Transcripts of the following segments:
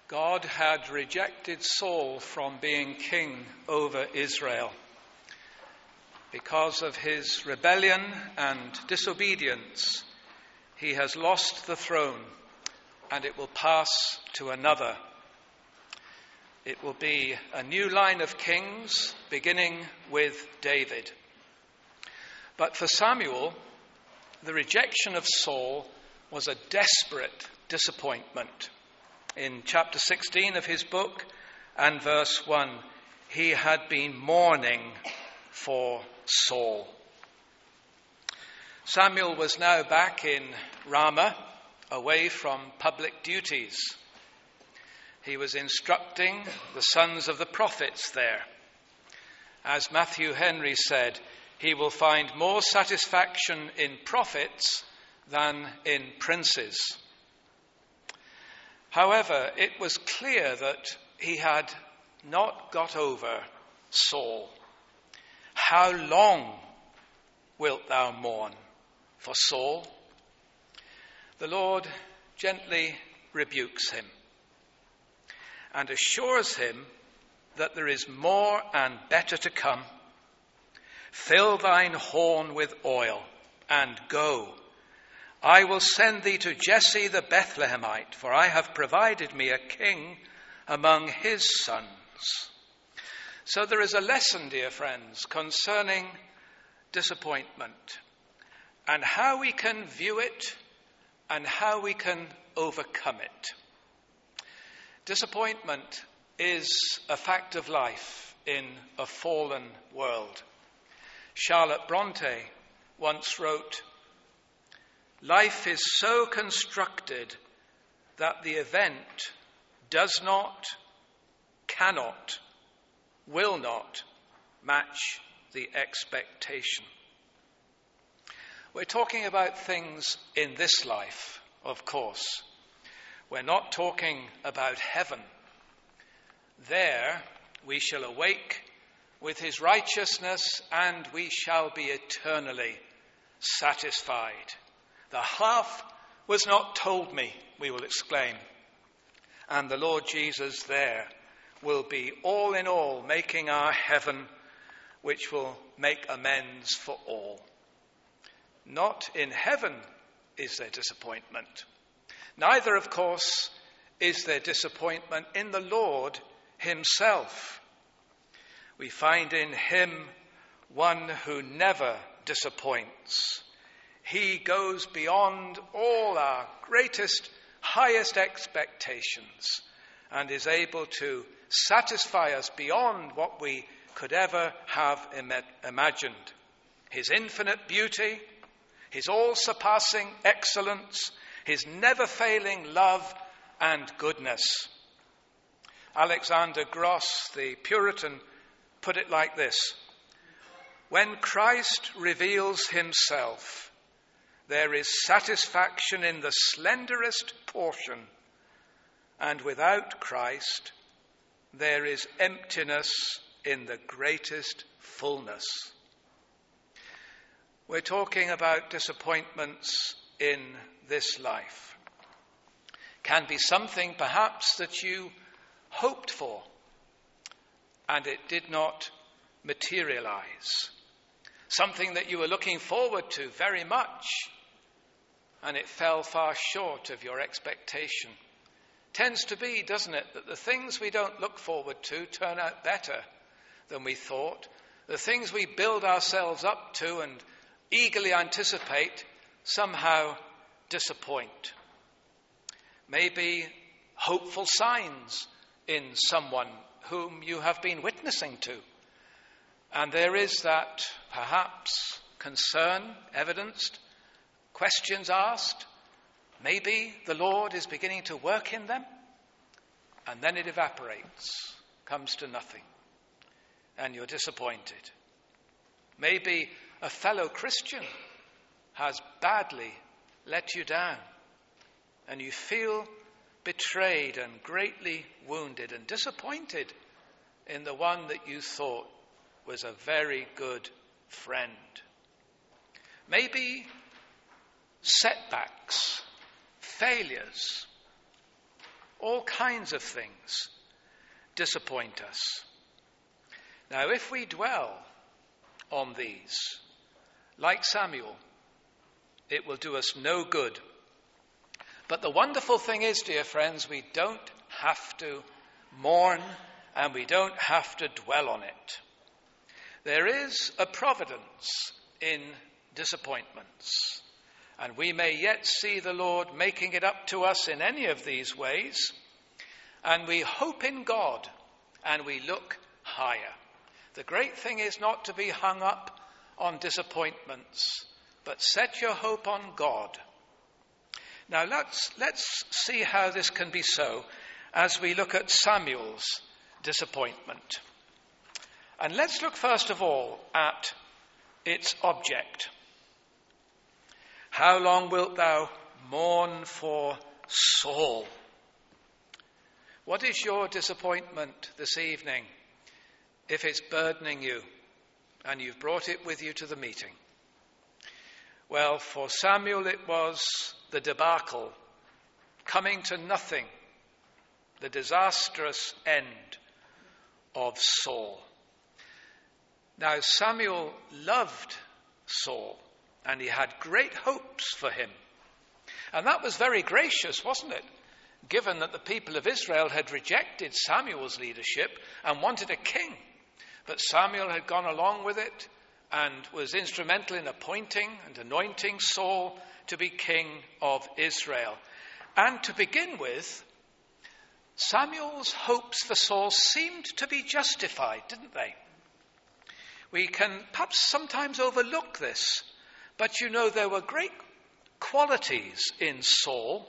God had rejected Saul from being king over Israel. Because of his rebellion and disobedience, he has lost the throne, and it will pass to another. It will be a new line of kings, beginning with David. But for Samuel, the rejection of Saul was a desperate disappointment. In chapter 16 of his book and verse 1, he had been mourning for Saul. Samuel was now back in Ramah, away from public duties. He was instructing the sons of the prophets there. As Matthew Henry said, he will find more satisfaction in prophets than in princes. However, it was clear that he had not got over Saul. How long wilt thou mourn for Saul? The Lord gently rebukes him and assures him that there is more and better to come. Fill thine horn with oil and go. I will send thee to Jesse the Bethlehemite, for I have provided me a king among his sons. So there is a lesson, dear friends, concerning disappointment and how we can view it and how we can overcome it. Disappointment is a fact of life in a fallen world. Charlotte Bronte once wrote, "Life is so constructed that the event does not, cannot, will not match the expectation." We're talking about things in this life, of course. We're not talking about heaven. There we shall awake with his righteousness and we shall be eternally satisfied. The half was not told me, we will exclaim. And the Lord Jesus there will be all in all, making our heaven, which will make amends for all. Not in heaven is there disappointment. Neither, of course, is there disappointment in the Lord himself. We find in him one who never disappoints. He goes beyond all our greatest, highest expectations and is able to satisfy us beyond what we could ever have imagined. His infinite beauty, his all-surpassing excellence, his never-failing love and goodness. Alexander Gross, the Puritan, put it like this: when Christ reveals himself, there is satisfaction in the slenderest portion, and without Christ, there is emptiness in the greatest fullness. We're talking about disappointments in this life. Can be something perhaps that you hoped for and it did not materialize. Something that you were looking forward to very much and it fell far short of your expectation. Tends to be, doesn't it, that the things we don't look forward to turn out better than we thought. The things we build ourselves up to and eagerly anticipate somehow disappoint. Maybe hopeful signs in someone whom you have been witnessing to. And there is that perhaps concern evidenced, questions asked. Maybe the Lord is beginning to work in them, and then it evaporates, comes to nothing, and you're disappointed. Maybe a fellow Christian has badly let you down, and you feel betrayed and greatly wounded and disappointed in the one that you thought was a very good friend. Maybe setbacks, failures, all kinds of things disappoint us. Now, if we dwell on these, like Samuel, it will do us no good. But the wonderful thing is, dear friends, we don't have to mourn and we don't have to dwell on it. There is a providence in disappointments, and we may yet see the Lord making it up to us in any of these ways, and we hope in God and we look higher. The great thing is not to be hung up on disappointments, but set your hope on God. Now let's see how this can be so as we look at Samuel's disappointment. And let's look first of all at its object. How long wilt thou mourn for Saul? What is your disappointment this evening if it's burdening you and you've brought it with you to the meeting? Well, for Samuel it was the debacle, coming to nothing, the disastrous end of Saul. Now, Samuel loved Saul, and he had great hopes for him. And that was very gracious, wasn't it? Given that the people of Israel had rejected Samuel's leadership and wanted a king. But Samuel had gone along with it and was instrumental in appointing and anointing Saul to be king of Israel. And to begin with, Samuel's hopes for Saul seemed to be justified, didn't they? We can perhaps sometimes overlook this, but you know there were great qualities in Saul,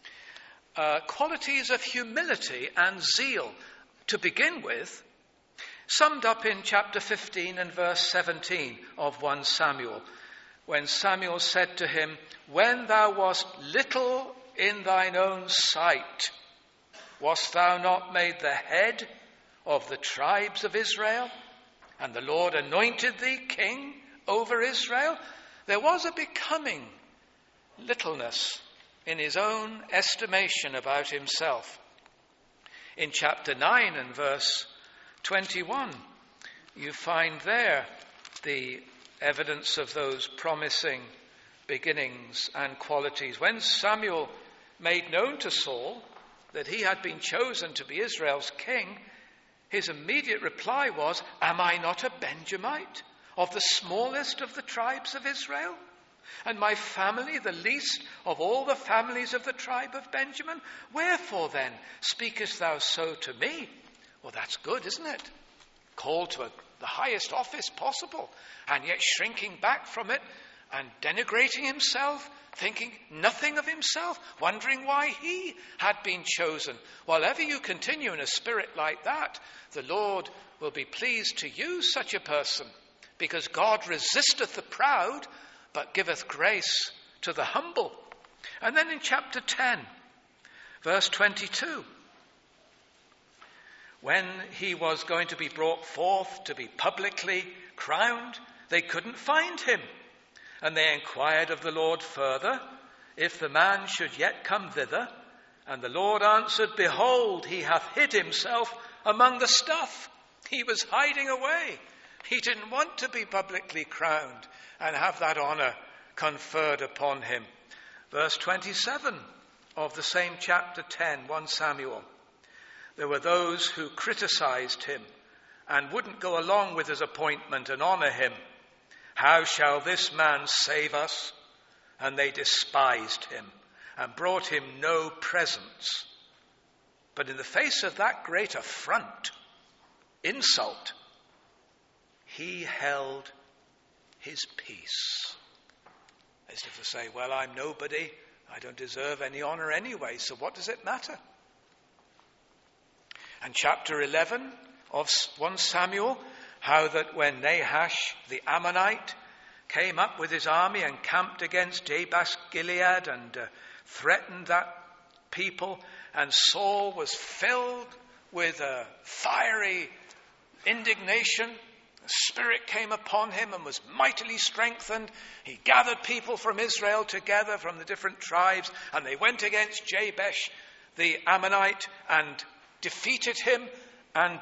qualities of humility and zeal to begin with, summed up in chapter 15 and verse 17 of 1 Samuel, when Samuel said to him, "When thou wast little in thine own sight, wast thou not made the head of the tribes of Israel? And the Lord anointed thee king over Israel." There was a becoming littleness in his own estimation about himself. In chapter 9 and verse 21, you find there the evidence of those promising beginnings and qualities. When Samuel made known to Saul that he had been chosen to be Israel's king, his immediate reply was, "Am I not a Benjamite, of the smallest of the tribes of Israel? And my family the least of all the families of the tribe of Benjamin? Wherefore then speakest thou so to me?" Well, that's good, isn't it? Called to the highest office possible, and yet shrinking back from it and denigrating himself, thinking nothing of himself, wondering why he had been chosen. While ever you continue in a spirit like that, the Lord will be pleased to use such a person, because God resisteth the proud, but giveth grace to the humble. And then in chapter 10, verse 22, when he was going to be brought forth to be publicly crowned, they couldn't find him. And they inquired of the Lord further, if the man should yet come thither. And the Lord answered, "Behold, he hath hid himself among the stuff." He was hiding away. He didn't want to be publicly crowned and have that honor conferred upon him. Verse 27 of the same chapter 10, 1 Samuel. There were those who criticized him and wouldn't go along with his appointment and honor him. "How shall this man save us?" And they despised him and brought him no presents. But in the face of that great affront, insult, he held his peace. As if to say, well, I'm nobody. I don't deserve any honor anyway, so what does it matter? And chapter 11 of 1 Samuel, how that when Nahash the Ammonite came up with his army and camped against Jabesh Gilead and threatened that people, and Saul was filled with a fiery indignation. The Spirit came upon him and was mightily strengthened. He gathered people from Israel together from the different tribes, and they went against Jabesh the Ammonite and defeated him and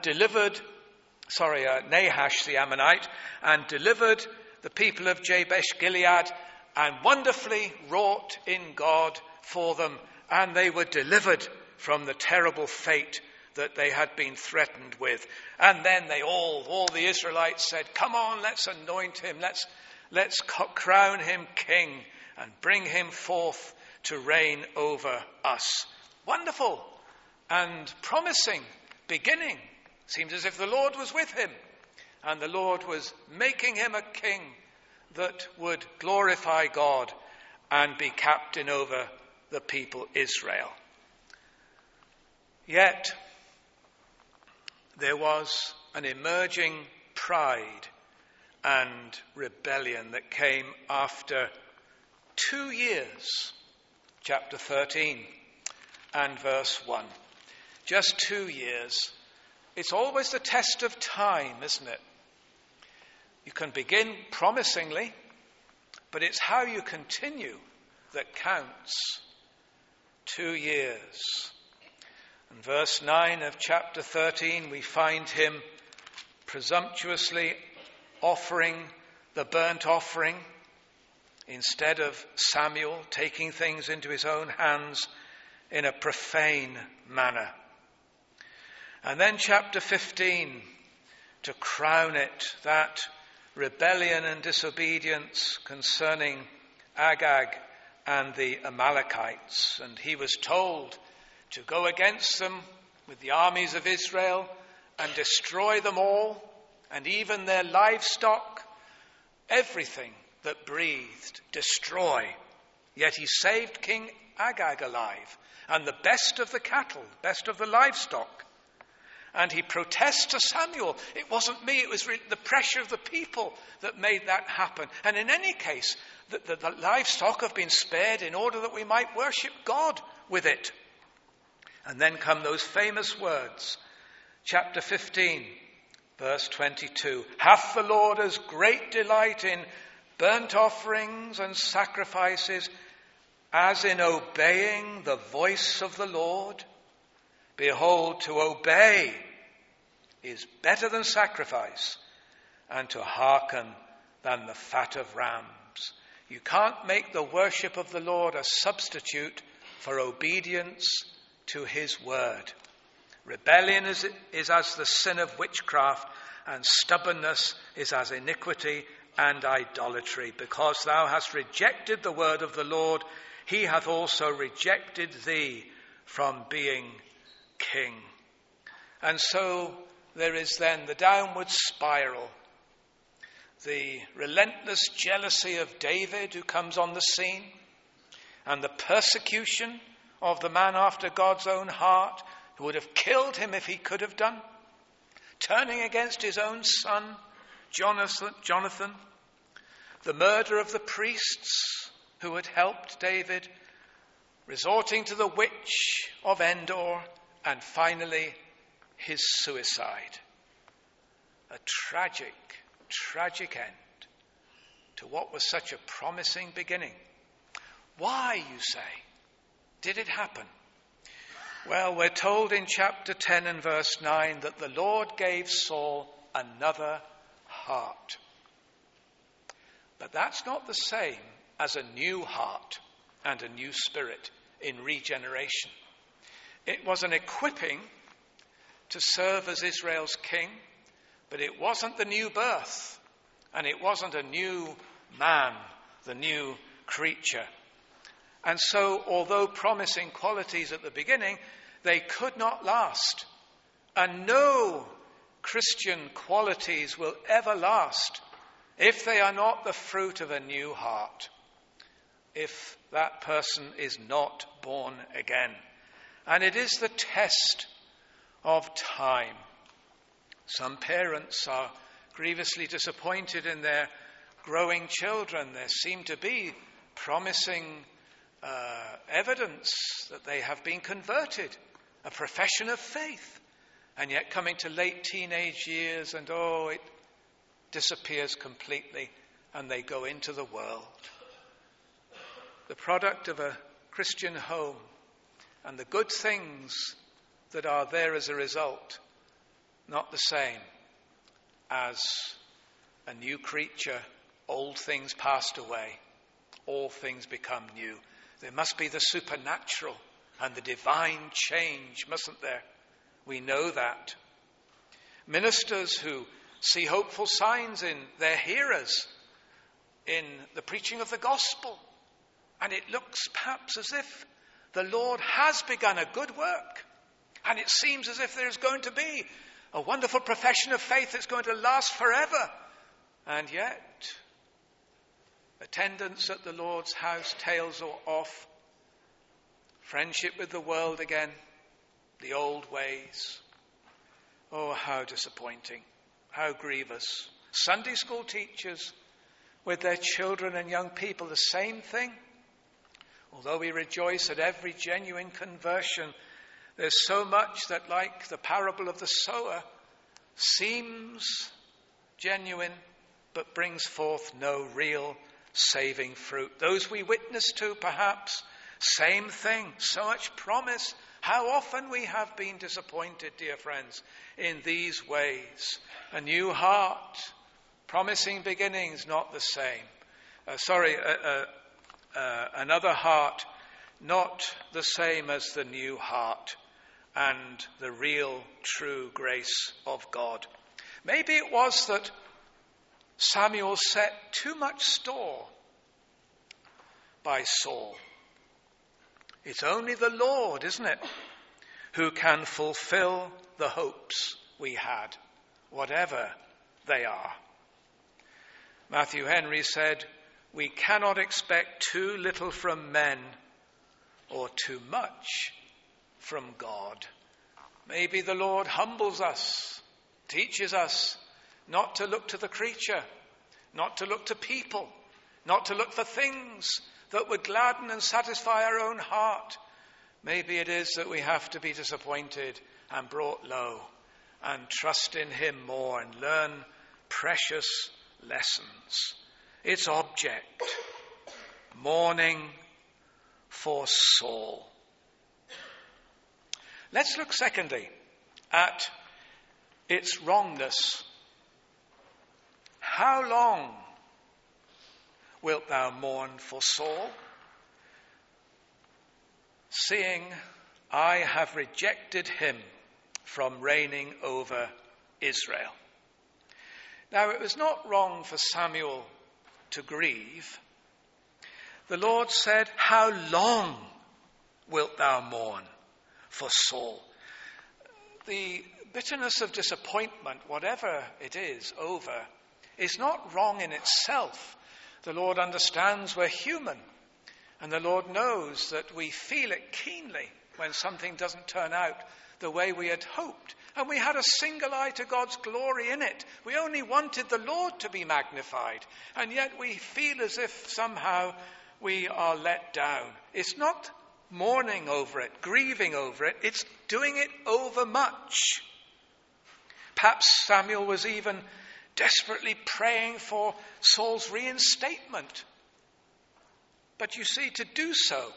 Nahash the Ammonite, and delivered the people of Jabesh Gilead, and wonderfully wrought in God for them, and they were delivered from the terrible fate that they had been threatened with. And then all the Israelites said, "Come on, let's anoint him, let's crown him king and bring him forth to reign over us." Wonderful and promising beginning. Seems as if the Lord was with him, and the Lord was making him a king that would glorify God and be captain over the people Israel. Yet there was an emerging pride and rebellion that came after 2 years. Chapter 13 and verse 1. Just 2 years. It's always the test of time, isn't it? You can begin promisingly, but it's how you continue that counts. 2 years. In verse 9 of chapter 13, we find him presumptuously offering the burnt offering instead of Samuel taking things into his own hands in a profane manner. And then chapter 15, to crown it, that rebellion and disobedience concerning Agag and the Amalekites. And he was told to go against them with the armies of Israel and destroy them all, and even their livestock, everything that breathed, destroy. Yet he saved King Agag alive, and the best of the cattle, best of the livestock. And he protests to Samuel, "It wasn't me, it was the pressure of the people that made that happen. And in any case, the livestock have been spared in order that we might worship God with it." And then come those famous words, chapter 15, verse 22. "Hath the Lord as great delight in burnt offerings and sacrifices as in obeying the voice of the Lord? Behold, to obey is better than sacrifice, and to hearken than the fat of rams." You can't make the worship of the Lord a substitute for obedience to his word. Rebellion is as the sin of witchcraft, and stubbornness is as iniquity and idolatry. Because thou hast rejected the word of the Lord, he hath also rejected thee from being king. And so there is then the downward spiral, the relentless jealousy of David who comes on the scene, and the persecution of the man after God's own heart, who would have killed him if he could have done, turning against his own son, Jonathan, the murder of the priests who had helped David, resorting to the witch of Endor, and finally his suicide. A tragic, tragic end to what was such a promising beginning. Why, you say, did it happen? Well, we're told in chapter 10 and verse 9 that the Lord gave Saul another heart. But that's not the same as a new heart and a new spirit in regeneration. It was an equipping to serve as Israel's king, but it wasn't the new birth, and it wasn't a new man, the new creature. And so, although promising qualities at the beginning, they could not last. And no Christian qualities will ever last if they are not the fruit of a new heart, if that person is not born again. And it is the test of time. Some parents are grievously disappointed in their growing children. There seem to be promising evidence that they have been converted, a profession of faith, and yet coming to late teenage years and it disappears completely and they go into the world. The product of a Christian home and the good things that are there as a result, not the same as a new creature. Old things passed away, all things become new. There must be the supernatural and the divine change, mustn't there? We know that. Ministers who see hopeful signs in their hearers, in the preaching of the gospel, and it looks perhaps as if the Lord has begun a good work, and it seems as if there's going to be a wonderful profession of faith that's going to last forever. And yet, attendance at the Lord's house tails off, friendship with the world again, the old ways. Oh, how disappointing, how grievous. Sunday school teachers with their children and young people, the same thing. Although we rejoice at every genuine conversion, there's so much that, like the parable of the sower, seems genuine but brings forth no real saving fruit. Those we witness to, perhaps, same thing, so much promise. How often we have been disappointed, dear friends, in these ways. A new heart, promising beginnings, not the same. Another heart, not the same as the new heart and the real, true grace of God. Maybe it was that Samuel set too much store by Saul. It's only the Lord, isn't it, who can fulfill the hopes we had, whatever they are. Matthew Henry said, "We cannot expect too little from men or too much from God." Maybe the Lord humbles us, teaches us not to look to the creature, not to look to people, not to look for things that would gladden and satisfy our own heart. Maybe it is that we have to be disappointed and brought low and trust in him more and learn precious lessons. Its object, mourning for Saul. Let's look secondly at its wrongness. How long wilt thou mourn for Saul, seeing I have rejected him from reigning over Israel? Now, it was not wrong for Samuel to grieve. The Lord said, "How long wilt thou mourn for Saul?" The bitterness of disappointment, whatever it is over, is not wrong in itself. The Lord understands we're human, and the Lord knows that we feel it keenly when something doesn't turn out the way we had hoped. And we had a single eye to God's glory in it. We only wanted the Lord to be magnified, and yet we feel as if somehow we are let down. It's not mourning over it, grieving over it, it's doing it over much. Perhaps Samuel was even desperately praying for Saul's reinstatement. But you see, to do so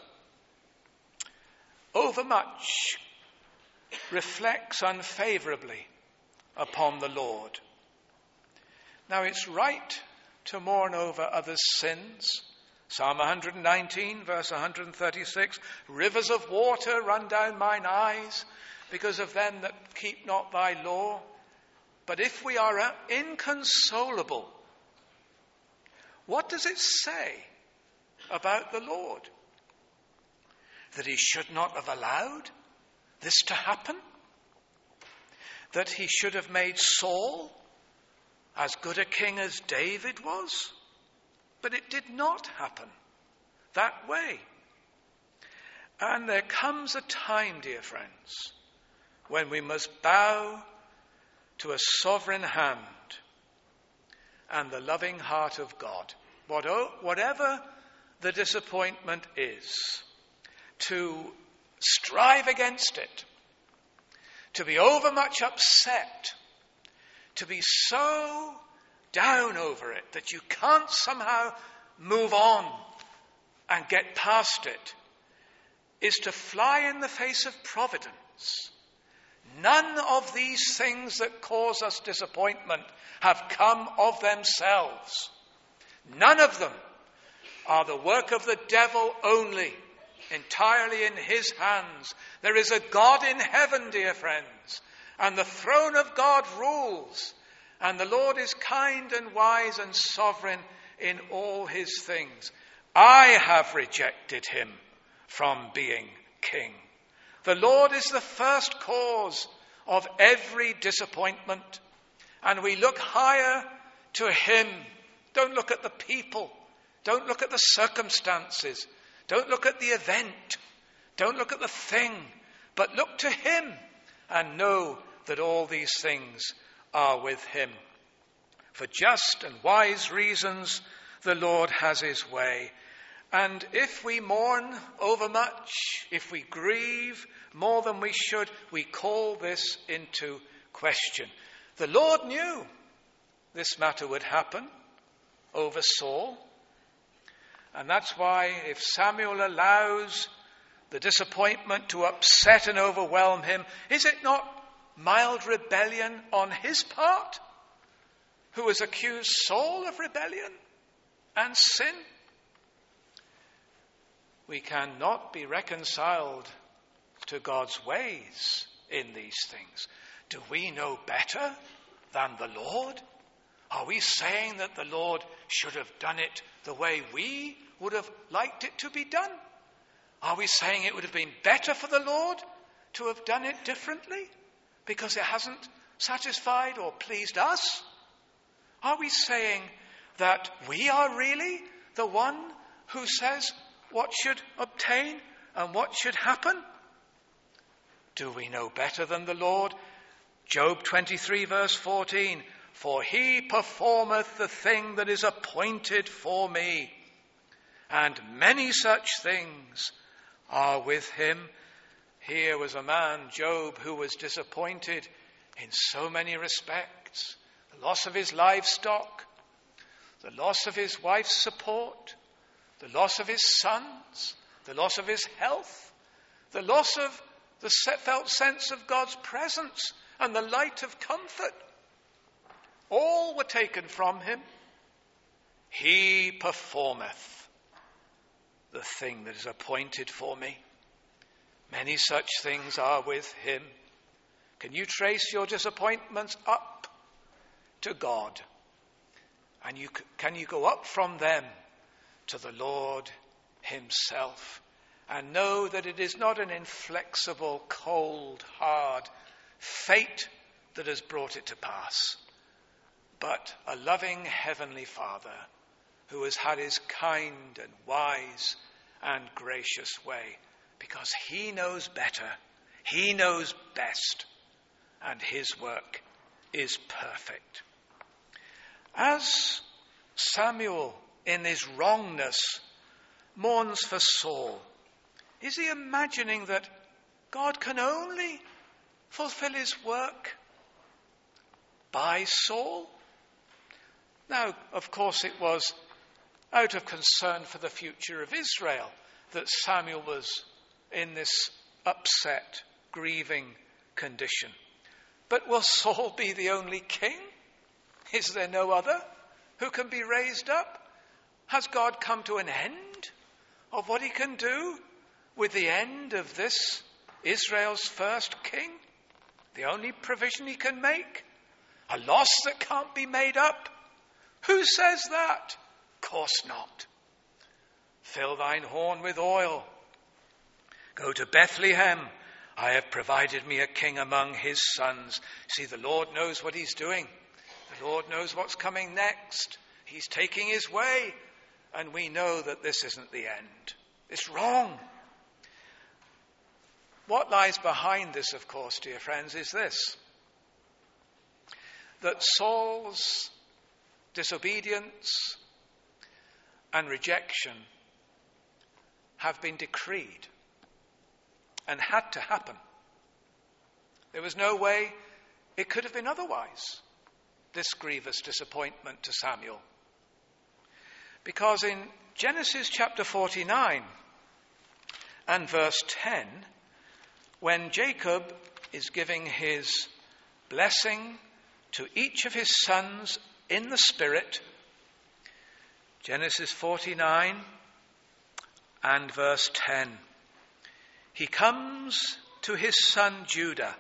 overmuch reflects unfavorably upon the Lord. Now, it's right to mourn over others' sins. Psalm 119, verse 136, "Rivers of water run down mine eyes because of them that keep not thy law." But if we are inconsolable, what does it say about the Lord? That he should not have allowed this to happen? That he should have made Saul as good a king as David was? But it did not happen that way. And there comes a time, dear friends, when we must bow to a sovereign hand and the loving heart of God. Whatever the disappointment is, to strive against it, to be overmuch upset, to be so down over it that you can't somehow move on and get past it. is to fly in the face of providence. None of these things that cause us disappointment have come of themselves. None of them are the work of the devil only, entirely in his hands. There is a God in heaven, dear friends, and the throne of God rules, and the Lord is kind and wise and sovereign in all his things. I have rejected him from being king. The Lord is the first cause of every disappointment, and we look higher to him. Don't look at the people. Don't look at the circumstances. Don't look at the event. Don't look at the thing, but look to him and know that all these things are with him. For just and wise reasons, the Lord has his way. And if we mourn overmuch, if we grieve more than we should, we call this into question. The Lord knew this matter would happen over Saul. And that's why if Samuel allows the disappointment to upset and overwhelm him, is it not mild rebellion on his part, who has accused Saul of rebellion and sin? We cannot be reconciled to God's ways in these things. Do we know better than the Lord? Are we saying that the Lord should have done it the way we would have liked it to be done? Are we saying it would have been better for the Lord to have done it differently because it hasn't satisfied or pleased us? Are we saying that we are really the one who says what should obtain and what should happen? Do we know better than the Lord? Job 23 verse 14, for he performeth the thing that is appointed for me, and many such things are with him. Here was a man, Job, who was disappointed in so many respects. The loss of his livestock, the loss of his wife's support, the loss of his sons, the loss of his health, the loss of the felt sense of God's presence and the light of comfort. All were taken from him. He performeth the thing that is appointed for me. Many such things are with him. Can you trace your disappointments up to God? And can you go up from them to the Lord himself and know that it is not an inflexible, cold, hard fate that has brought it to pass, but a loving heavenly Father who has had his kind and wise and gracious way, because he knows better, he knows best, and his work is perfect. As Samuel, in his wrongness, mourns for Saul, is he imagining that God can only fulfill his work by Saul? Now, of course, it was out of concern for the future of Israel that Samuel was in this upset, grieving condition. But will Saul be the only king? Is there no other who can be raised up? Has God come to an end of what he can do with the end of this Israel's first king? The only provision he can make? A loss that can't be made up? Who says that? Of course not. Fill thine horn with oil. Go to Bethlehem. I have provided me a king among his sons. See, the Lord knows what he's doing. The Lord knows what's coming next. He's taking his way. And we know that this isn't the end. It's wrong. What lies behind this, of course, dear friends, is this: that Saul's disobedience and rejection have been decreed and had to happen. There was no way it could have been otherwise, this grievous disappointment to Samuel. Because in Genesis chapter 49 and verse 10, when Jacob is giving his blessing to each of his sons in the Spirit. Genesis 49 and verse 10. He comes to his son Judah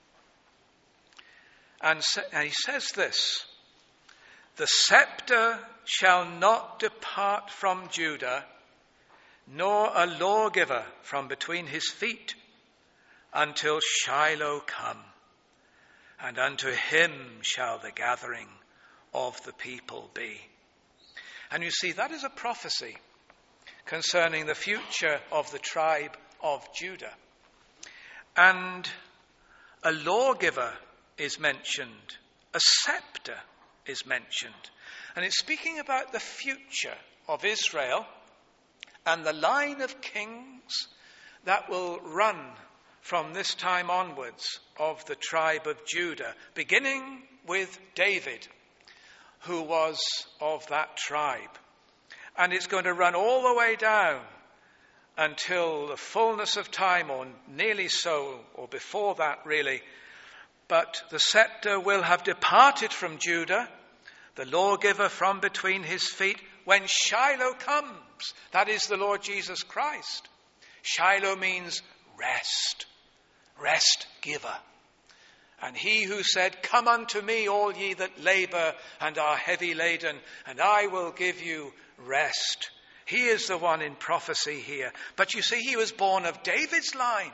and he says this: "The scepter shall not depart from Judah, nor a lawgiver from between his feet, until Shiloh come, and unto him shall the gathering of the people be." And you see, that is a prophecy concerning the future of the tribe of Judah. And a lawgiver is mentioned, a scepter is mentioned. And it's speaking about the future of Israel and the line of kings that will run from this time onwards of the tribe of Judah, beginning with David, who was of that tribe. And it's going to run all the way down until the fullness of time, or nearly so, or before that really. But the scepter will have departed from Judah, the lawgiver from between his feet, when Shiloh comes. That is the Lord Jesus Christ. Shiloh means rest, rest giver. And he who said, "Come unto me, all ye that labour and are heavy laden, and I will give you rest." He is the one in prophecy here. But you see, he was born of David's line.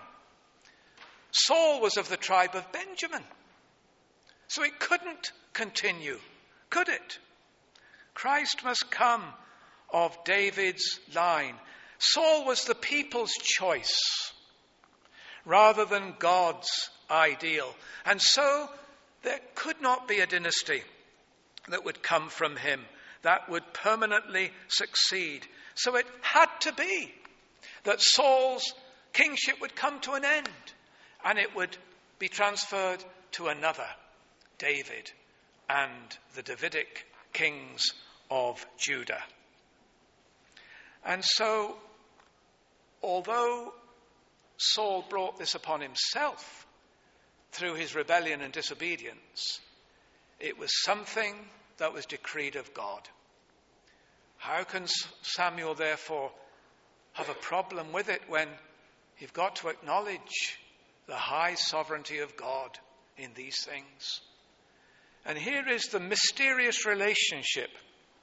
Saul was of the tribe of Benjamin. So it couldn't continue, could it? Christ must come of David's line. Saul was the people's choice rather than God's ideal. And so there could not be a dynasty that would come from him that would permanently succeed. So it had to be that Saul's kingship would come to an end and it would be transferred to another, David and the Davidic kings of Judah. And so, although Saul brought this upon himself through his rebellion and disobedience, it was something that was decreed of God. How can Samuel therefore have a problem with it when you've got to acknowledge the high sovereignty of God in these things? And here is the mysterious relationship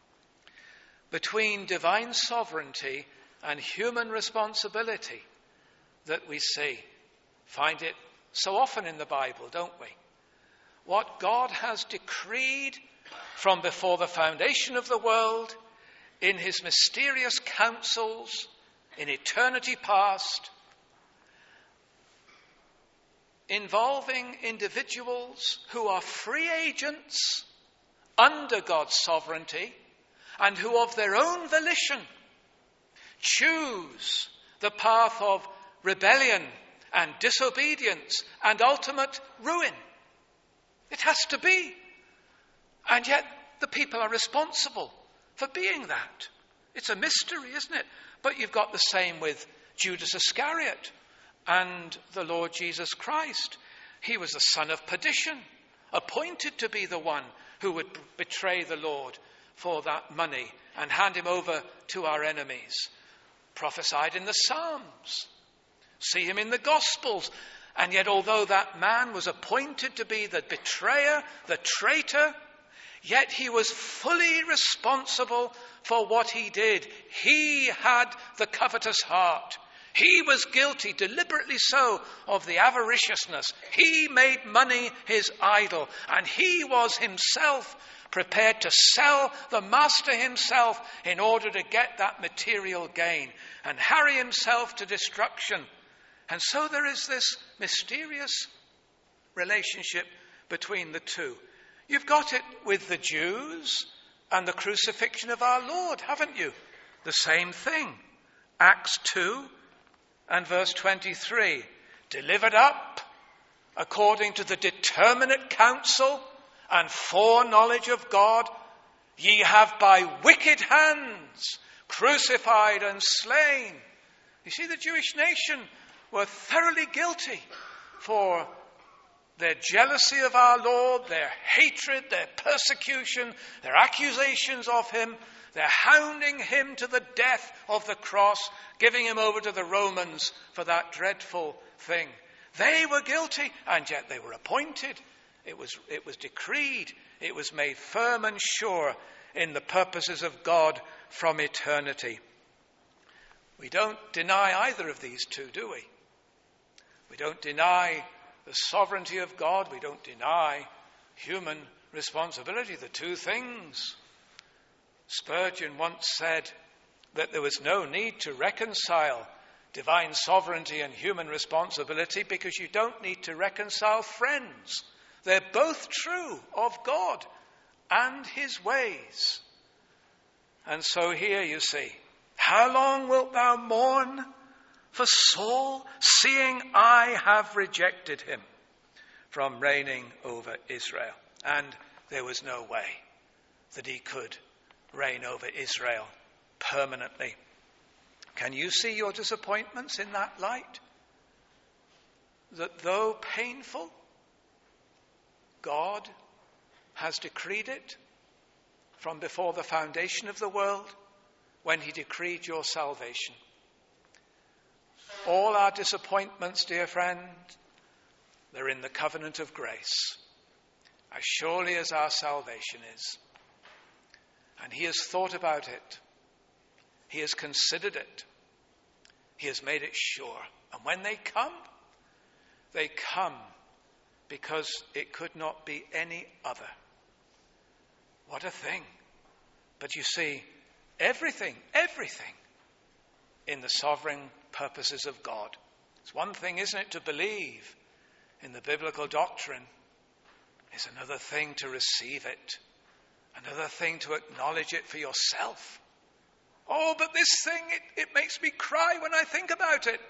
between divine sovereignty and human responsibility that we see. Find it so often in the Bible, don't we? What God has decreed from before the foundation of the world, in his mysterious counsels, in eternity past, involving individuals who are free agents under God's sovereignty and who of their own volition choose the path of rebellion and disobedience and ultimate ruin. It has to be. And yet the people are responsible for being that. It's a mystery, isn't it? But you've got the same with Judas Iscariot and the Lord Jesus Christ. He was the son of perdition, appointed to be the one who would betray the Lord for that money and hand him over to our enemies. Prophesied in the Psalms. See him in the Gospels. And yet, although that man was appointed to be the betrayer, the traitor, yet he was fully responsible for what he did. He had the covetous heart. He was guilty, deliberately so, of the avariciousness. He made money his idol, and he was himself prepared to sell the master himself in order to get that material gain and harry himself to destruction. And so there is this mysterious relationship between the two. You've got it with the Jews and the crucifixion of our Lord, haven't you? The same thing. Acts 2 and verse 23. Delivered up according to the determinate counsel and foreknowledge of God, ye have by wicked hands crucified and slain. You see, the Jewish nation were thoroughly guilty for their jealousy of our Lord, their hatred, their persecution, their accusations of him, their hounding him to the death of the cross, giving him over to the Romans for that dreadful thing. They were guilty, and yet they were appointed. It was decreed. It was made firm and sure in the purposes of God from eternity. We don't deny either of these two, do we? We don't deny the sovereignty of God. We don't deny human responsibility. The two things. Spurgeon once said that there was no need to reconcile divine sovereignty and human responsibility because you don't need to reconcile friends. They're both true of God and his ways. And so here you see, how long wilt thou mourn for Saul, seeing I have rejected him from reigning over Israel? And there was no way that he could reign over Israel permanently. Can you see your disappointments in that light? That though painful, God has decreed it from before the foundation of the world when he decreed your salvation. All our disappointments, dear friend, they're in the covenant of grace, as surely as our salvation is. And he has thought about it. He has considered it. He has made it sure. And when they come because it could not be any other. What a thing. But you see, everything in the sovereign purposes of God. It's one thing, isn't it, to believe in the biblical doctrine. It's another thing to receive it. Another thing to acknowledge it for yourself. Oh, but this thing, it makes me cry when I think about it.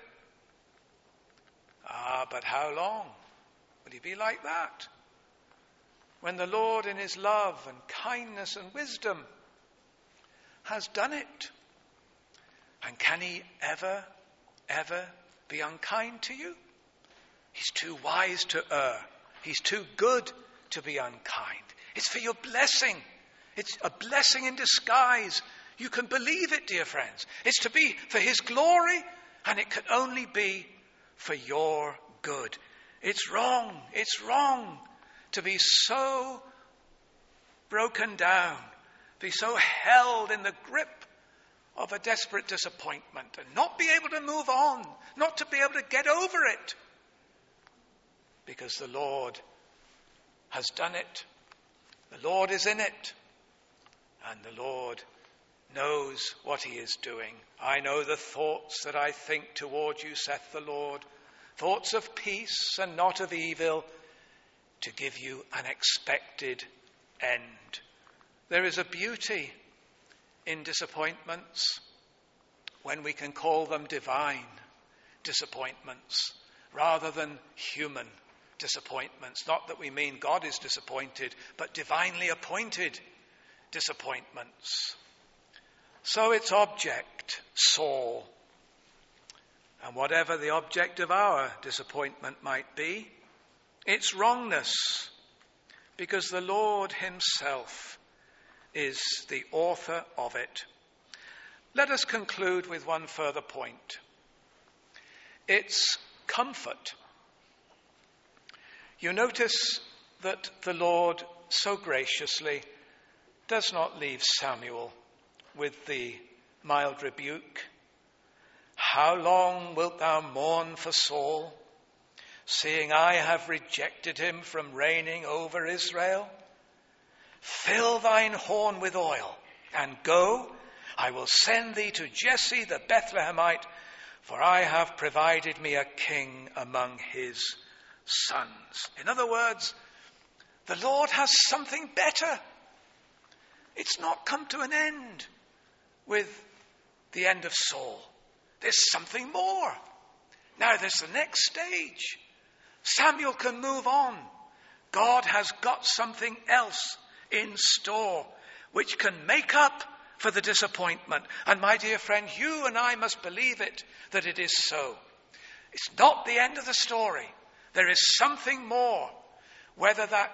But how long would he be like that? When the Lord in his love and kindness and wisdom has done it. And can he ever be unkind to you? He's too wise to err. He's too good to be unkind. It's for your blessing. It's a blessing in disguise. You can believe it, dear friends. It's to be for his glory, and it can only be for your good. It's wrong to be so broken down, be so held in the grip of a desperate disappointment and not be able to move on, not to be able to get over it. Because the Lord has done it. The Lord is in it. And the Lord knows what he is doing. I know the thoughts that I think toward you, saith the Lord, thoughts of peace and not of evil, to give you an expected end. There is a beauty in disappointments when we can call them divine disappointments rather than human disappointments. Not that we mean God is disappointed, but divinely appointed disappointments. So its object, Saul, and whatever the object of our disappointment might be, its wrongness, because the Lord himself is the author of it. Let us conclude with one further point. Its comfort. You notice that the Lord so graciously does not leave Samuel with the mild rebuke. How long wilt thou mourn for Saul, seeing I have rejected him from reigning over Israel? Fill thine horn with oil, and go, I will send thee to Jesse the Bethlehemite, for I have provided me a king among his sons. In other words, the Lord has something better. It's not come to an end with the end of Saul. There's something more. Now there's the next stage. Samuel can move on. God has got something else in store which can make up for the disappointment. And my dear friend, you and I must believe it, that it is so. It's not the end of the story. There is something more. Whether that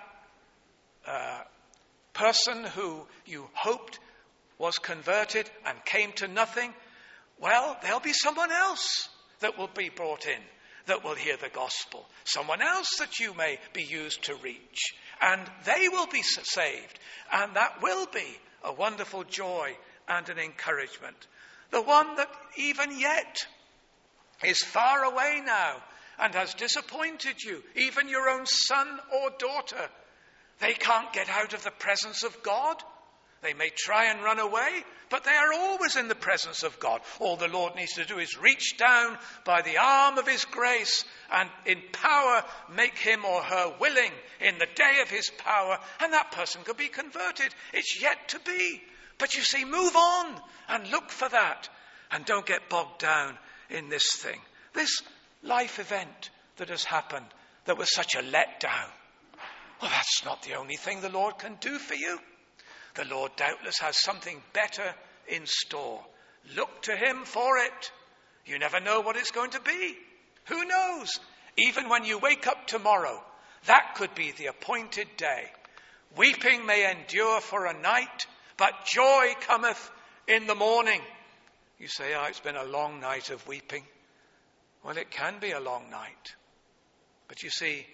person who you hoped was converted and came to nothing, well, there'll be someone else that will be brought in, that will hear the gospel. Someone else that you may be used to reach. And they will be saved. And that will be a wonderful joy and an encouragement. The one that even yet is far away now and has disappointed you, even your own son or daughter. They can't get out of the presence of God. They may try and run away, but they are always in the presence of God. All the Lord needs to do is reach down by the arm of his grace and in power make him or her willing in the day of his power, and that person could be converted. It's yet to be. But you see, move on and look for that, and don't get bogged down in this thing. This life event that has happened that was such a letdown. Well, that's not the only thing the Lord can do for you. The Lord doubtless has something better in store. Look to him for it. You never know what it's going to be. Who knows? Even when you wake up tomorrow, that could be the appointed day. Weeping may endure for a night, but joy cometh in the morning. You say, it's been a long night of weeping. Well, it can be a long night. But you see,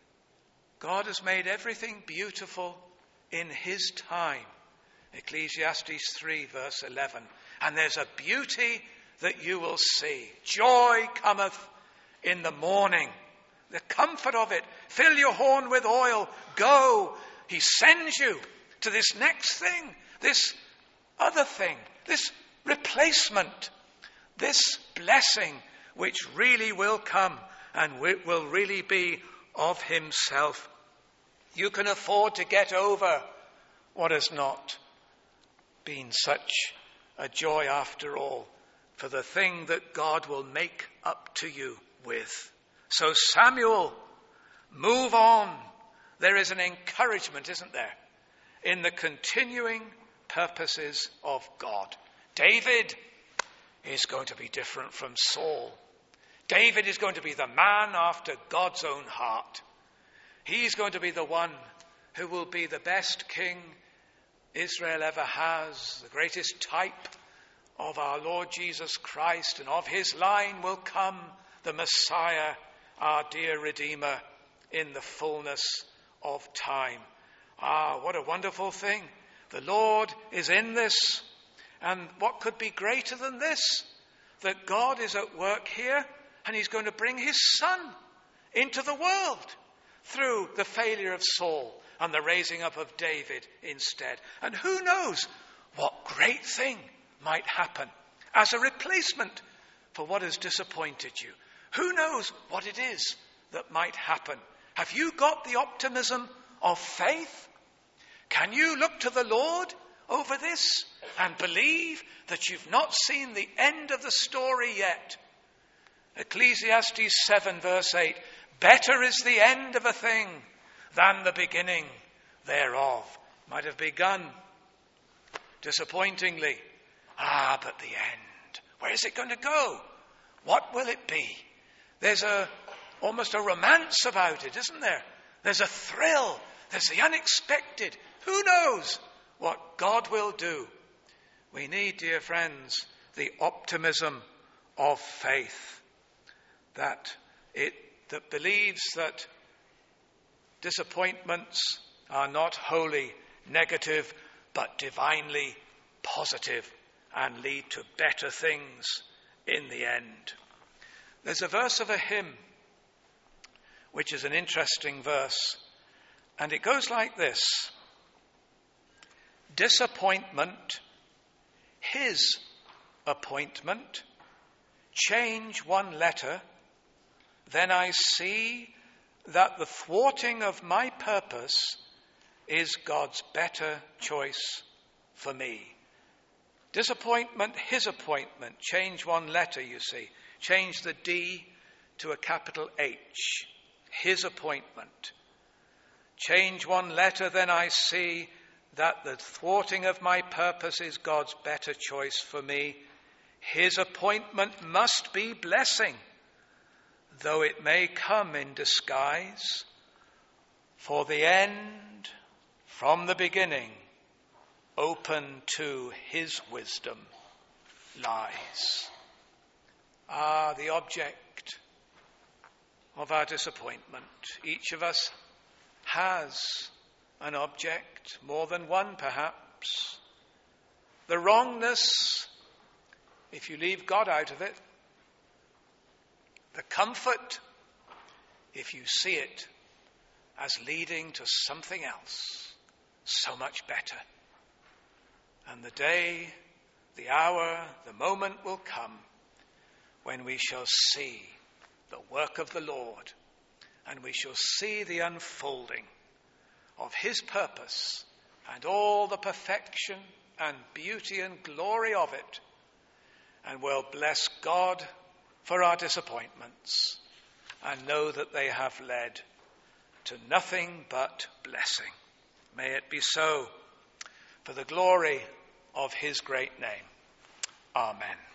God has made everything beautiful in his time. Ecclesiastes 3 verse 11. And there's a beauty that you will see. Joy cometh in the morning. The comfort of it. Fill your horn with oil. Go. He sends you to this next thing. This other thing. This replacement. This blessing which really will come and will really be of himself. You can afford to get over what has not been such a joy after all, for the thing that God will make up to you with. So Samuel, move on. There is an encouragement, isn't there, in the continuing purposes of God. David is going to be different from Saul. David is going to be the man after God's own heart. He's going to be the one who will be the best king Israel ever has, the greatest type of our Lord Jesus Christ, and of his line will come the Messiah, our dear Redeemer, in the fullness of time. What a wonderful thing. The Lord is in this, and what could be greater than this? That God is at work here, and he's going to bring his Son into the world through the failure of Saul and the raising up of David instead. And who knows what great thing might happen as a replacement for what has disappointed you. Who knows what it is that might happen. Have you got the optimism of faith? Can you look to the Lord over this and believe that you've not seen the end of the story yet? Ecclesiastes 7 verse 8, better is the end of a thing than the beginning thereof. Might have begun disappointingly. But the end, where is it going to go? What will it be? There's almost a romance about it, isn't there? There's a thrill. There's the unexpected. Who knows what God will do? We need, dear friends, the optimism of faith that believes that disappointments are not wholly negative, but divinely positive and lead to better things in the end. There's a verse of a hymn, which is an interesting verse, and it goes like this. Disappointment, his appointment, change one letter, then I see that the thwarting of my purpose is God's better choice for me. Disappointment, his appointment. Change one letter, you see. Change the D to a capital H. His appointment. Change one letter, then I see that the thwarting of my purpose is God's better choice for me, his appointment must be blessing, though it may come in disguise, for the end from the beginning open to his wisdom lies. The object of our disappointment. Each of us has an object, more than one perhaps. The wrongness, if you leave God out of it. The comfort, if you see it as leading to something else, so much better. And the day, the hour, the moment will come when we shall see the work of the Lord, and we shall see the unfolding of his purpose and all the perfection and beauty and glory of it, and we'll bless God for our disappointments and know that they have led to nothing but blessing. May it be so, for the glory of his great name. Amen.